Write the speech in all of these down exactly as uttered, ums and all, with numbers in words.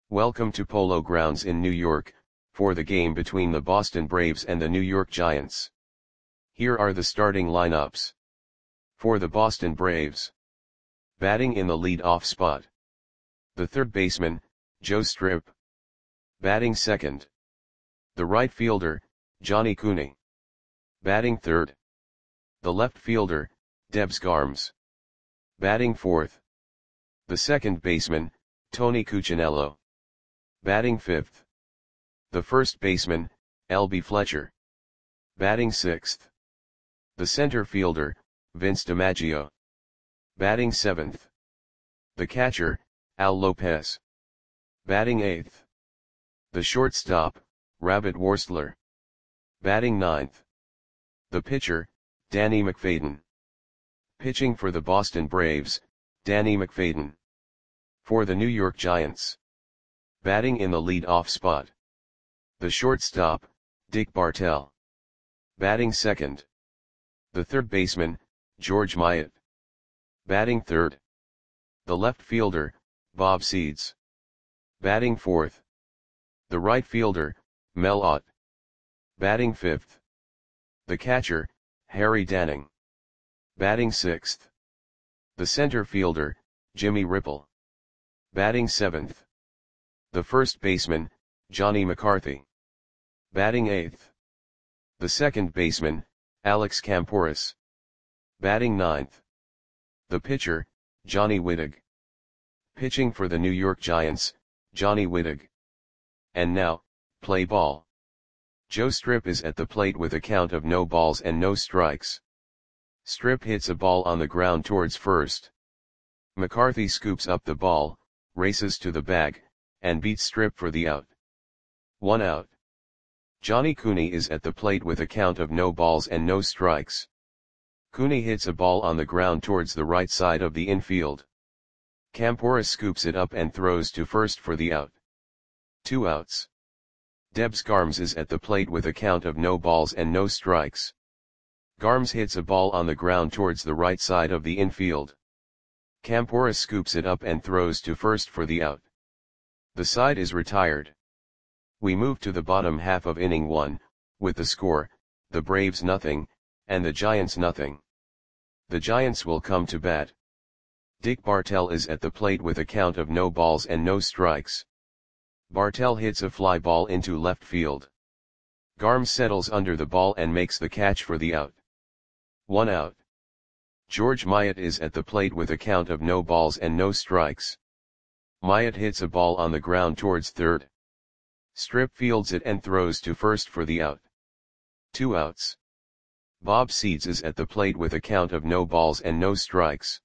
Welcome to Polo Grounds in New York, for the game between the Boston Braves and the New York Giants. Here are the starting lineups. For the Boston Braves. Batting in the lead-off spot. The third baseman, Joe Strip. Batting second. The right fielder, Johnny Cooney. Batting third. The left fielder, Debs Garms. Batting fourth. The second baseman, Tony Cuccinello. Batting fifth. The first baseman, L B Fletcher. Batting sixth. The center fielder, Vince DiMaggio. Batting seventh. The catcher, Al Lopez. Batting eighth. The shortstop, Rabbit Worstler. Batting ninth. The pitcher, Danny McFadden. Pitching for the Boston Braves, Danny McFadden. For the New York Giants. Batting in the lead-off spot. The shortstop, Dick Bartell. Batting second. The third baseman, George Myatt. Batting third. The left fielder, Bob Seeds. Batting fourth. The right fielder, Mel Ott. Batting fifth. The catcher, Harry Danning. Batting sixth. The center fielder, Jimmy Ripple. Batting seventh. The first baseman, Johnny McCarthy. Batting eighth. The second baseman, Alex Camporis. Batting ninth. The pitcher, Johnny Wittig. Pitching for the New York Giants, Johnny Wittig. And now, play ball. Joe Strip is at the plate with a count of no balls and no strikes. Strip hits a ball on the ground towards first. McCarthy scoops up the ball, races to the bag, and beats Strip for the out. One out. Johnny Cooney is at the plate with a count of no balls and no strikes. Cooney hits a ball on the ground towards the right side of the infield. Camporis scoops it up and throws to first for the out. Two outs. Debs Garms is at the plate with a count of no balls and no strikes. Garms hits a ball on the ground towards the right side of the infield. Camporis scoops it up and throws to first for the out. The side is retired. We move to the bottom half of inning one, with the score, the Braves nothing, and the Giants nothing. The Giants will come to bat. Dick Bartell is at the plate with a count of no balls and no strikes. Bartell hits a fly ball into left field. Garms settles under the ball and makes the catch for the out. One out. George Myatt is at the plate with a count of no balls and no strikes. Myatt hits a ball on the ground towards third. Strip fields it and throws to first for the out. Two outs. Bob Seeds is at the plate with a count of no balls and no strikes.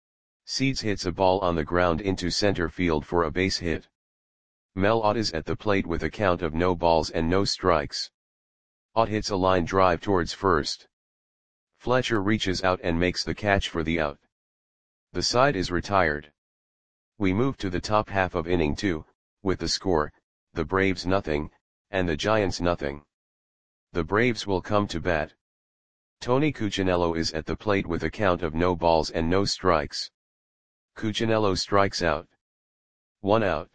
Seeds hits a ball on the ground into center field for a base hit. Mel Ott is at the plate with a count of no balls and no strikes. Ott hits a line drive towards first. Fletcher reaches out and makes the catch for the out. The side is retired. We move to the top half of inning two, with the score, the Braves nothing, and the Giants nothing. The Braves will come to bat. Tony Cuccinello is at the plate with a count of no balls and no strikes. Cuccinello strikes out. One out.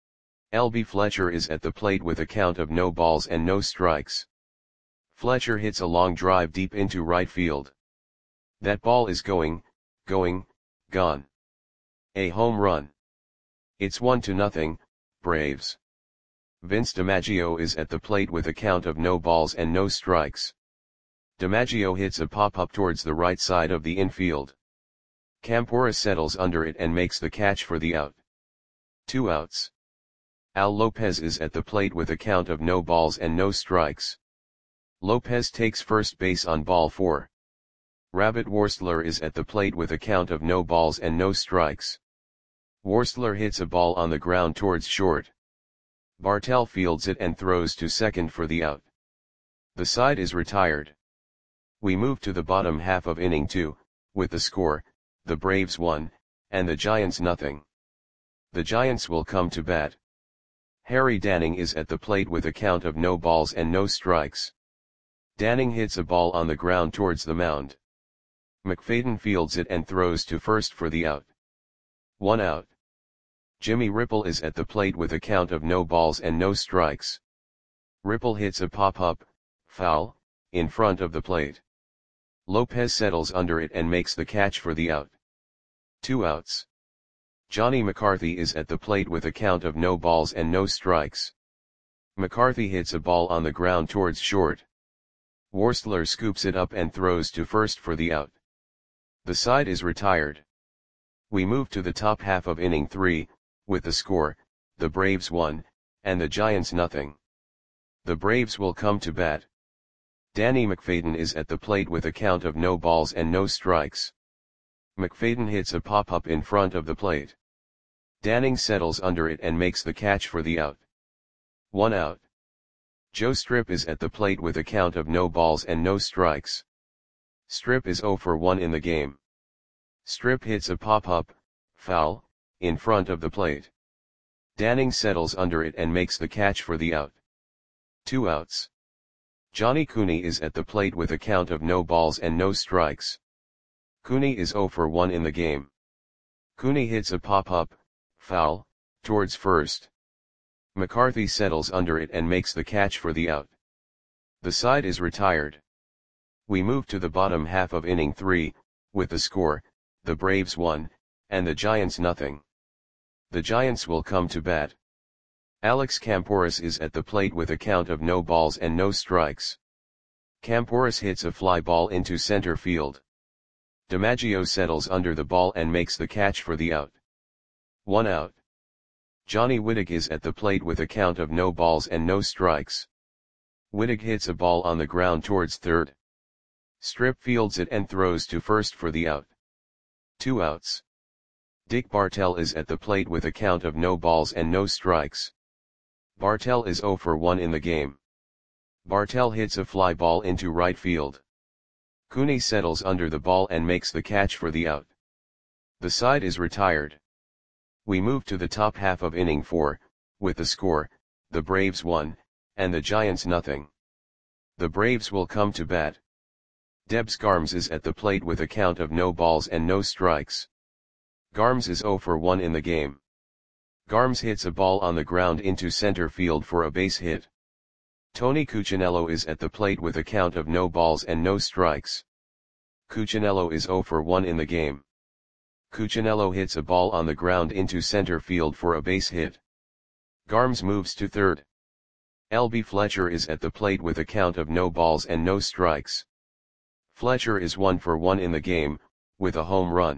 L B Fletcher is at the plate with a count of no balls and no strikes. Fletcher hits a long drive deep into right field. That ball is going, going, gone. A home run. It's one to nothing, Braves. Vince DiMaggio is at the plate with a count of no balls and no strikes. DiMaggio hits a pop-up towards the right side of the infield. Camporis settles under it and makes the catch for the out. Two outs. Al Lopez is at the plate with a count of no balls and no strikes. Lopez takes first base on ball four. Rabbit Worstler is at the plate with a count of no balls and no strikes. Worstler hits a ball on the ground towards short. Bartell fields it and throws to second for the out. The side is retired. We move to the bottom half of inning two, with the score, the Braves one, and the Giants nothing. The Giants will come to bat. Harry Danning is at the plate with a count of no balls and no strikes. Danning hits a ball on the ground towards the mound. McFadden fields it and throws to first for the out. One out. Jimmy Ripple is at the plate with a count of no balls and no strikes. Ripple hits a pop-up, foul, in front of the plate. Lopez settles under it and makes the catch for the out. Two outs. Johnny McCarthy is at the plate with a count of no balls and no strikes. McCarthy hits a ball on the ground towards short. Worstler scoops it up and throws to first for the out. The side is retired. We move to the top half of inning three, with the score, the Braves one, and the Giants nothing. The Braves will come to bat. Danny McFadden is at the plate with a count of no balls and no strikes. McFadden hits a pop-up in front of the plate. Danning settles under it and makes the catch for the out. One out. Joe Strip is at the plate with a count of no balls and no strikes. Strip is oh for one in the game. Strip hits a pop-up, foul, in front of the plate. Danning settles under it and makes the catch for the out. Two outs. Johnny Cooney is at the plate with a count of no balls and no strikes. Cooney is oh for one in the game. Cooney hits a pop-up, foul, towards first. McCarthy settles under it and makes the catch for the out. The side is retired. We move to the bottom half of inning three, with the score, the Braves one, and the Giants nothing. The Giants will come to bat. Alex Camporis is at the plate with a count of no balls and no strikes. Camporis hits a fly ball into center field. DiMaggio settles under the ball and makes the catch for the out. One out. Johnny Wittig is at the plate with a count of no balls and no strikes. Wittig hits a ball on the ground towards third. Strip fields it and throws to first for the out. Two outs. Dick Bartell is at the plate with a count of no balls and no strikes. Bartell is oh for one in the game. Bartell hits a fly ball into right field. Cooney settles under the ball and makes the catch for the out. The side is retired. We move to the top half of inning four, with the score, the Braves one, and the Giants nothing. The Braves will come to bat. Debs Garms is at the plate with a count of no balls and no strikes. Garms is oh for one in the game. Garms hits a ball on the ground into center field for a base hit. Tony Cuccinello is at the plate with a count of no balls and no strikes. Cuccinello is oh for one in the game. Cuccinello hits a ball on the ground into center field for a base hit. Garms moves to third. L B Fletcher is at the plate with a count of no balls and no strikes. Fletcher is one for one in the game, with a home run.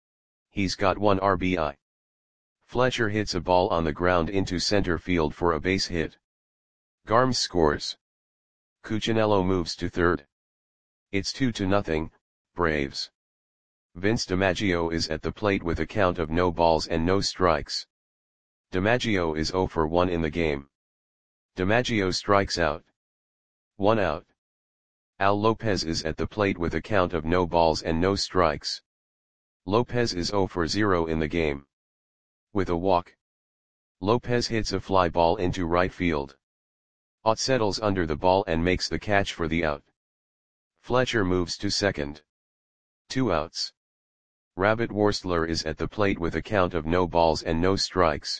He's got one R B I. Fletcher hits a ball on the ground into center field for a base hit. Garms scores. Cuccinello moves to third. It's two to nothing, Braves. Vince DiMaggio is at the plate with a count of no balls and no strikes. DiMaggio is oh for one in the game. DiMaggio strikes out. One out. Al Lopez is at the plate with a count of no balls and no strikes. Lopez is oh for zero in the game. With a walk. Lopez hits a fly ball into right field. Ott settles under the ball and makes the catch for the out. Fletcher moves to second. Two outs. Rabbit Worstler is at the plate with a count of no balls and no strikes.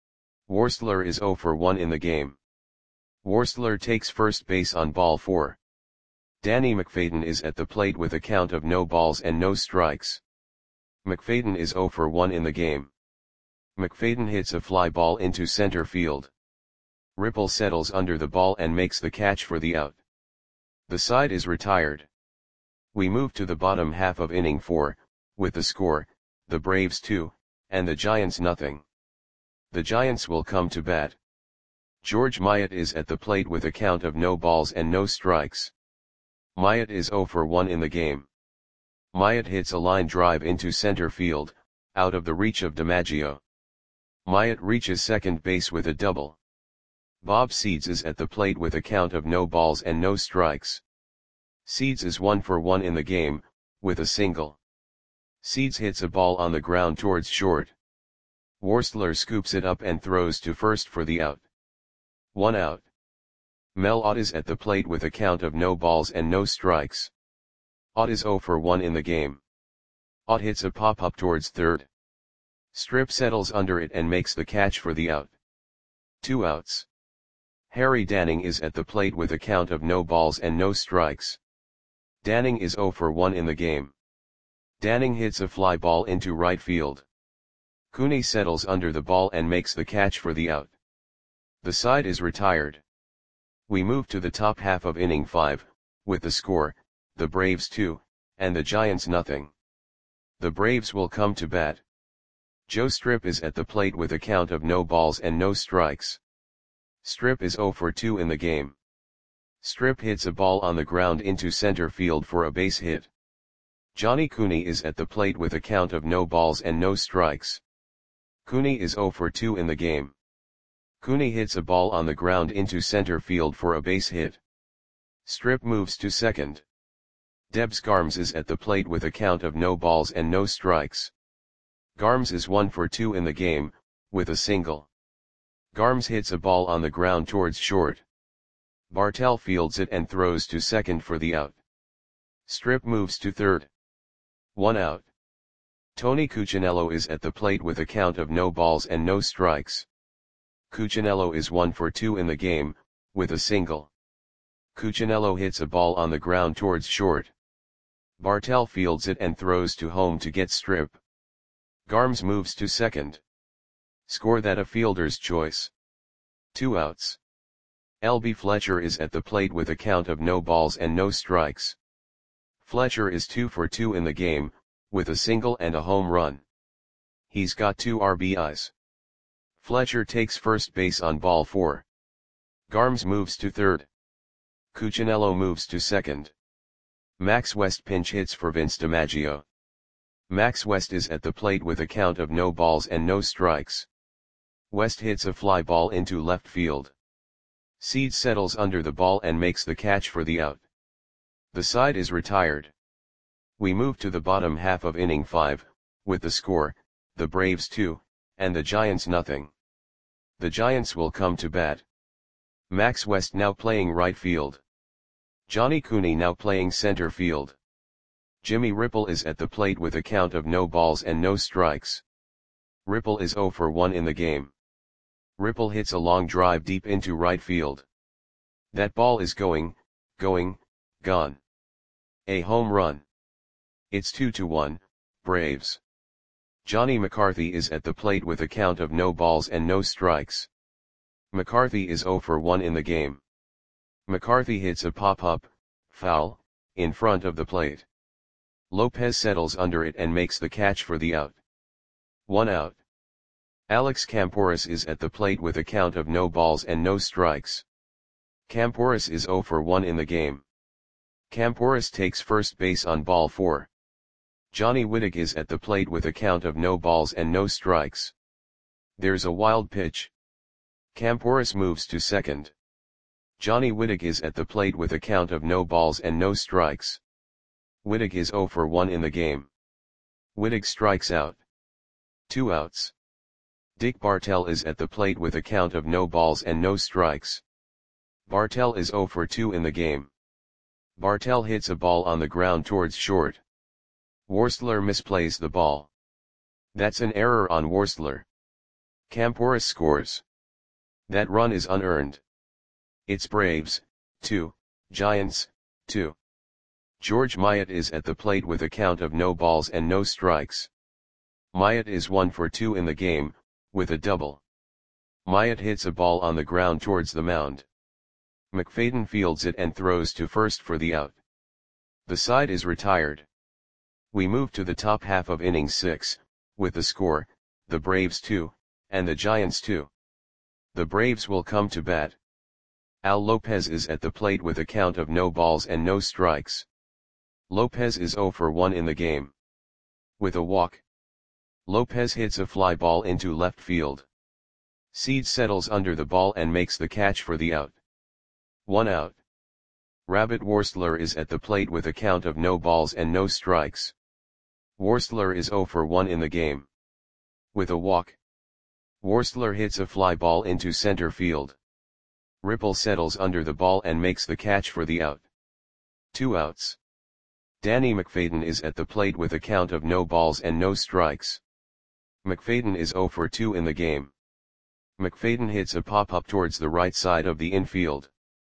Worstler is oh for one in the game. Worstler takes first base on ball four. Danny McFadden is at the plate with a count of no balls and no strikes. McFadden is oh for one in the game. McFadden hits a fly ball into center field. Ripple settles under the ball and makes the catch for the out. The side is retired. We move to the bottom half of inning four, with the score, the Braves two, and the Giants nothing. The Giants will come to bat. George Myatt is at the plate with a count of no balls and no strikes. Myatt is oh for one in the game. Myatt hits a line drive into center field, out of the reach of DiMaggio. Myatt reaches second base with a double. Bob Seeds is at the plate with a count of no balls and no strikes. Seeds is one for one in the game, with a single. Seeds hits a ball on the ground towards short. Worstler scoops it up and throws to first for the out. One out. Mel Ott is at the plate with a count of no balls and no strikes. Ott is oh for one in the game. Ott hits a pop-up towards third. Strip settles under it and makes the catch for the out. Two outs. Harry Danning is at the plate with a count of no balls and no strikes. Danning is oh for one in the game. Danning hits a fly ball into right field. Cooney settles under the ball and makes the catch for the out. The side is retired. We move to the top half of inning five, with the score, the Braves two, and the Giants nothing. The Braves will come to bat. Joe Strip is at the plate with a count of no balls and no strikes. Strip is oh for two in the game. Strip hits a ball on the ground into center field for a base hit. Johnny Cooney is at the plate with a count of no balls and no strikes. Cooney is oh for two in the game. Cooney hits a ball on the ground into center field for a base hit. Strip moves to second. Debs Garms is at the plate with a count of no balls and no strikes. Garms is one for two in the game, with a single. Garms hits a ball on the ground towards short. Bartell fields it and throws to second for the out. Strip moves to third. One out. Tony Cuccinello is at the plate with a count of no balls and no strikes. Cuccinello is one for two in the game, with a single. Cuccinello hits a ball on the ground towards short. Bartell fields it and throws to home to get Strip. Garms moves to second. Score that a fielder's choice. Two outs. L B Fletcher is at the plate with a count of no balls and no strikes. Fletcher is two for two in the game, with a single and a home run. He's got two R B Is. Fletcher takes first base on ball four. Garms moves to third. Cuccinello moves to second. Max West pinch hits for Vince DiMaggio. Max West is at the plate with a count of no balls and no strikes. West hits a fly ball into left field. Seed settles under the ball and makes the catch for the out. The side is retired. We move to the bottom half of inning five, with the score, the Braves two, and the Giants nothing. The Giants will come to bat. Max West now playing right field. Johnny Cooney now playing center field. Jimmy Ripple is at the plate with a count of no balls and no strikes. Ripple is oh for one in the game. Ripple hits a long drive deep into right field. That ball is going, going, gone. A home run. It's two to one, Braves. Johnny McCarthy is at the plate with a count of no balls and no strikes. McCarthy is oh for one in the game. McCarthy hits a pop-up, foul, in front of the plate. Lopez settles under it and makes the catch for the out. One out. Alex Camporis is at the plate with a count of no balls and no strikes. Camporis is oh for one in the game. Camporis takes first base on ball four. Johnny Wittig is at the plate with a count of no balls and no strikes. There's a wild pitch. Camporis moves to second. Johnny Wittig is at the plate with a count of no balls and no strikes. Wittig is oh for one in the game. Wittig strikes out. Two outs. Dick Bartell is at the plate with a count of no balls and no strikes. Bartell is oh for two in the game. Bartell hits a ball on the ground towards short. Worstler misplays the ball. That's an error on Worstler. Camporis scores. That run is unearned. It's Braves, two, Giants, two. George Myatt is at the plate with a count of no balls and no strikes. Myatt is one for two in the game, with a double. Myatt hits a ball on the ground towards the mound. McFadden fields it and throws to first for the out. The side is retired. We move to the top half of inning six, with the score, the Braves two, and the Giants two. The Braves will come to bat. Al Lopez is at the plate with a count of no balls and no strikes. Lopez is oh for one in the game. With a walk. Lopez hits a fly ball into left field. Seed settles under the ball and makes the catch for the out. One out. Rabbit Worstler is at the plate with a count of no balls and no strikes. Worstler is oh for one in the game. With a walk. Worstler hits a fly ball into center field. Ripple settles under the ball and makes the catch for the out. Two outs. Danny McFadden is at the plate with a count of no balls and no strikes. McFadden is zero for two in the game. McFadden hits a pop-up towards the right side of the infield.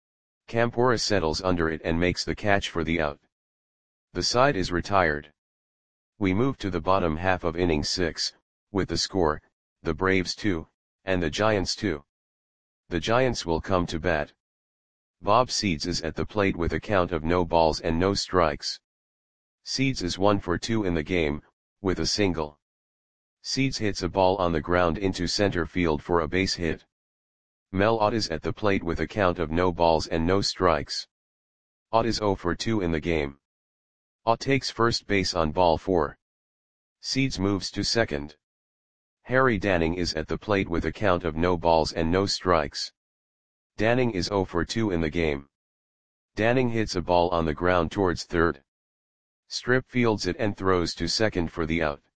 Campora settles under it and makes the catch for the out. The side is retired. We move to the bottom half of inning six, with the score, the Braves two, and the Giants two. The Giants will come to bat. Bob Seeds is at the plate with a count of no balls and no strikes. Seeds is one for two in the game, with a single. Seeds hits a ball on the ground into center field for a base hit. Mel Ott is at the plate with a count of no balls and no strikes. Ott is zero for two in the game. Ott takes first base on ball four. Seeds moves to second. Harry Danning is at the plate with a count of no balls and no strikes. Danning is zero for two in the game. Danning hits a ball on the ground towards third. Strip fields it and throws to second for the out.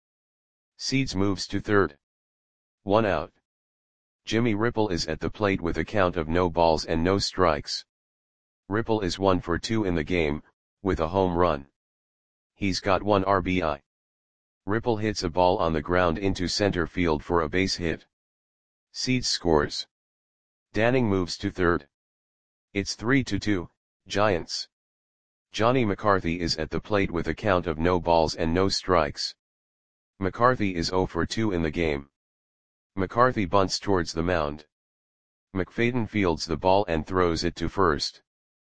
Seeds moves to third. One out. Jimmy Ripple is at the plate with a count of no balls and no strikes. Ripple is one for two in the game, with a home run. He's got one R B I. Ripple hits a ball on the ground into center field for a base hit. Seeds scores. Danning moves to third. It's three to two, Giants. Johnny McCarthy is at the plate with a count of no balls and no strikes. McCarthy is zero for two in the game. McCarthy bunts towards the mound. McFadden fields the ball and throws it to first.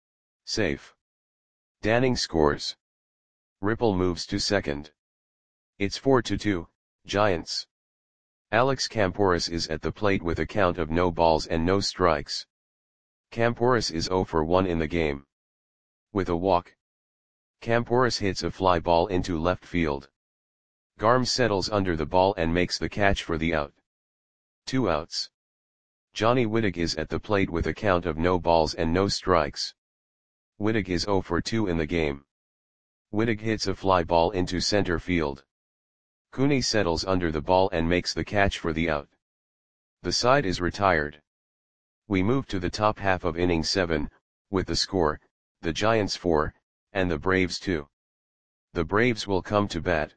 Safe. Danning scores. Ripple moves to second. It's four to two, Giants. Alex Camporis is at the plate with a count of no balls and no strikes. Camporis is zero for one in the game. With a walk. Camporis hits a fly ball into left field. Garm settles under the ball and makes the catch for the out. Two outs. Johnny Wittig is at the plate with a count of no balls and no strikes. Wittig is zero for two in the game. Wittig hits a fly ball into center field. Cooney settles under the ball and makes the catch for the out. The side is retired. We move to the top half of inning seven, with the score, the Giants four, and the Braves two. The Braves will come to bat.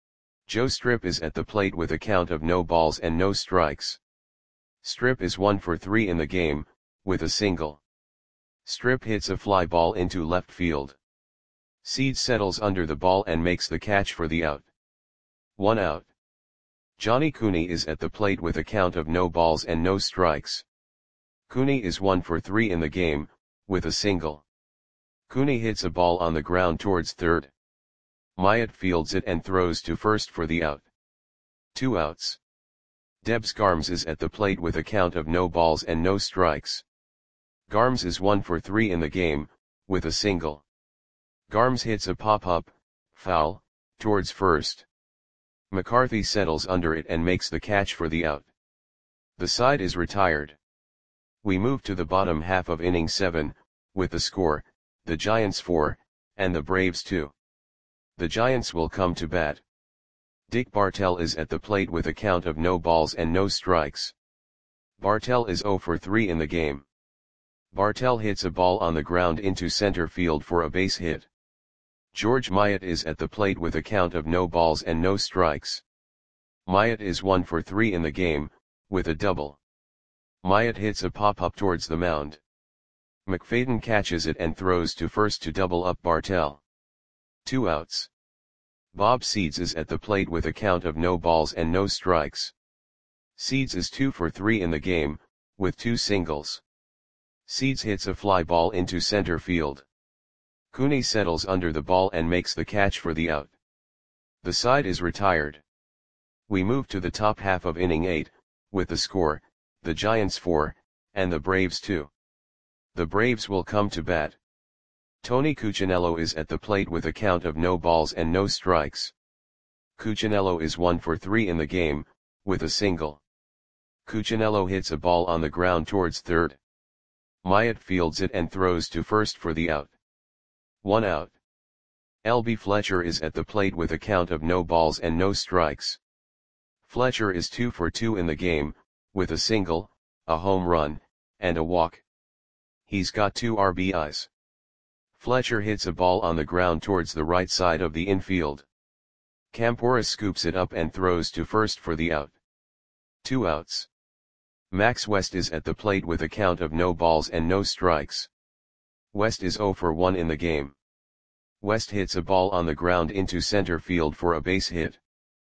Joe Strip is at the plate with a count of no balls and no strikes. Strip is one for three in the game, with a single. Strip hits a fly ball into left field. Seeds settles under the ball and makes the catch for the out. One out. Johnny Cooney is at the plate with a count of no balls and no strikes. Cooney is one for three in the game, with a single. Cooney hits a ball on the ground towards third. Myatt fields it and throws to first for the out. Two outs. Debs Garms is at the plate with a count of no balls and no strikes. Garms is one for three in the game, with a single. Garms hits a pop-up, foul, towards first. McCarthy settles under it and makes the catch for the out. The side is retired. We move to the bottom half of inning seven, with the score, the Giants four, and the Braves two. The Giants will come to bat. Dick Bartell is at the plate with a count of no balls and no strikes. Bartell is zero for three in the game. Bartell hits a ball on the ground into center field for a base hit. George Myatt is at the plate with a count of no balls and no strikes. Myatt is one for three in the game, with a double. Myatt hits a pop-up towards the mound. McFadden catches it and throws to first to double up Bartell. Two outs. Bob Seeds is at the plate with a count of no balls and no strikes. Seeds is two for three in the game, with two singles. Seeds hits a fly ball into center field. Cooney settles under the ball and makes the catch for the out. The side is retired. We move to the top half of inning eight, with the score, the Giants four, and the Braves two. The Braves will come to bat. Tony Cuccinello is at the plate with a count of no balls and no strikes. Cuccinello is one for three in the game, with a single. Cuccinello hits a ball on the ground towards third. Myatt fields it and throws to first for the out. One out. L B Fletcher is at the plate with a count of no balls and no strikes. Fletcher is two for two in the game, with a single, a home run, and a walk. He's got two R B Is. Fletcher hits a ball on the ground towards the right side of the infield. Camporus scoops it up and throws to first for the out. Two outs. Max West is at the plate with a count of no balls and no strikes. West is oh for one in the game. West hits a ball on the ground into center field for a base hit.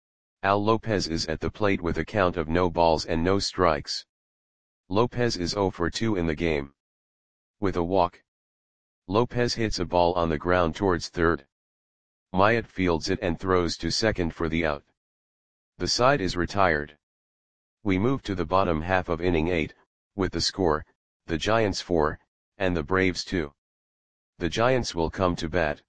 Al Lopez is at the plate with a count of no balls and no strikes. Lopez is oh for two in the game. With a walk. Lopez hits a ball on the ground towards third. Myatt fields it and throws to second for the out. The side is retired. We move to the bottom half of inning eight, with the score, the Giants four, and the Braves two. The Giants will come to bat.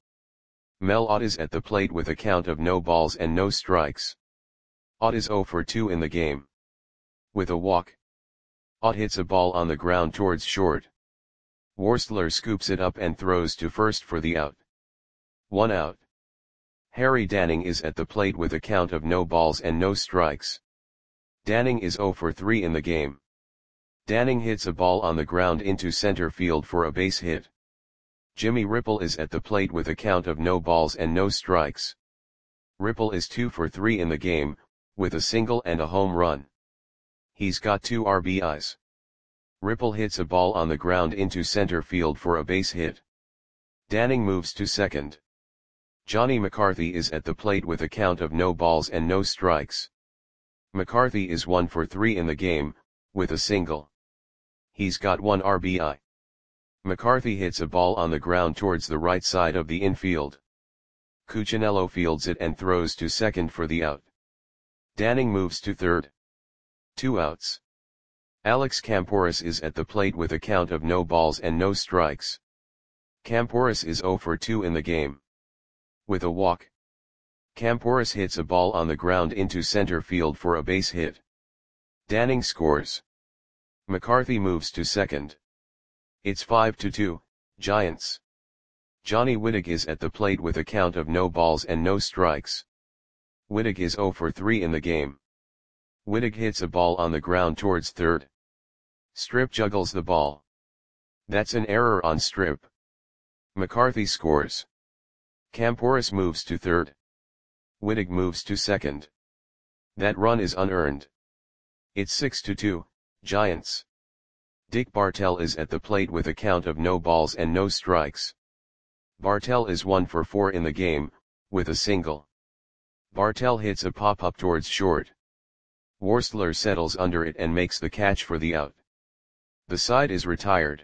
Mel Ott is at the plate with a count of no balls and no strikes. Ott is oh for two in the game. With a walk. Ott hits a ball on the ground towards short. Worstler scoops it up and throws to first for the out. One out. Harry Danning is at the plate with a count of no balls and no strikes. Danning is oh for three in the game. Danning hits a ball on the ground into center field for a base hit. Jimmy Ripple is at the plate with a count of no balls and no strikes. Ripple is two for three in the game, with a single and a home run. He's got two R B Is. Ripple hits a ball on the ground into center field for a base hit. Danning moves to second. Johnny McCarthy is at the plate with a count of no balls and no strikes. McCarthy is one for three in the game, with a single. He's got one R B I. McCarthy hits a ball on the ground towards the right side of the infield. Cuccinello fields it and throws to second for the out. Danning moves to third. Two outs. Alex Camporus is at the plate with a count of no balls and no strikes. Camporus is oh for two in the game. With a walk. Camporus hits a ball on the ground into center field for a base hit. Danning scores. McCarthy moves to second. It's five to two, Giants. Johnny Wittig is at the plate with a count of no balls and no strikes. Wittig is oh for three in the game. Wittig hits a ball on the ground towards third. Strip juggles the ball. That's an error on Strip. McCarthy scores. Camporus moves to third. Wittig moves to second. That run is unearned. It's six to two, Giants. Dick Bartell is at the plate with a count of no balls and no strikes. Bartell is one for four in the game, with a single. Bartell hits a pop-up towards short. Worstler settles under it and makes the catch for the out. The side is retired.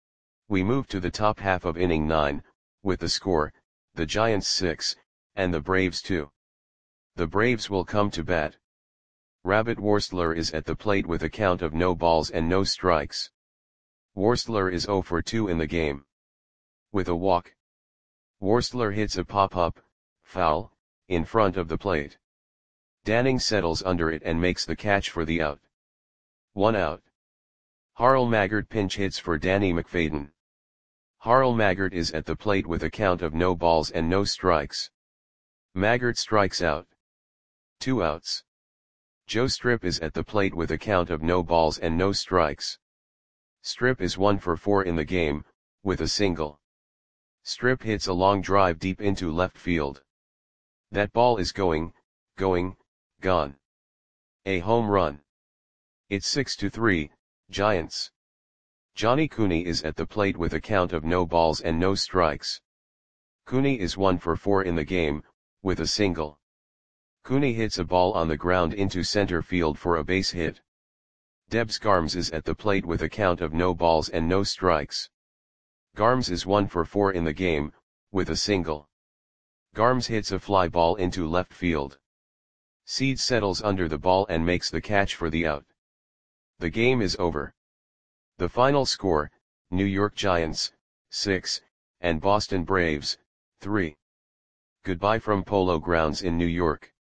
We move to the top half of inning nine, with the score, the Giants six, and the Braves two. The Braves will come to bat. Rabbit Worstler is at the plate with a count of no balls and no strikes. Worstler is oh for two in the game. With a walk. Worstler hits a pop-up, foul, in front of the plate. Danning settles under it and makes the catch for the out. One out. Harl Maggart pinch hits for Danny McFadden. Harl Maggart is at the plate with a count of no balls and no strikes. Maggart strikes out. Two outs. Joe Strip is at the plate with a count of no balls and no strikes. Strip is one for four in the game, with a single. Strip hits a long drive deep into left field. That ball is going, going, gone. A home run. It's six to three, Giants. Johnny Cooney is at the plate with a count of no balls and no strikes. Cooney is one for four in the game, with a single. Cooney hits a ball on the ground into center field for a base hit. Debs Garms is at the plate with a count of no balls and no strikes. Garms is one for four in the game, with a single. Garms hits a fly ball into left field. Seed settles under the ball and makes the catch for the out. The game is over. The final score, New York Giants, six, and Boston Braves, three. Goodbye from Polo Grounds in New York.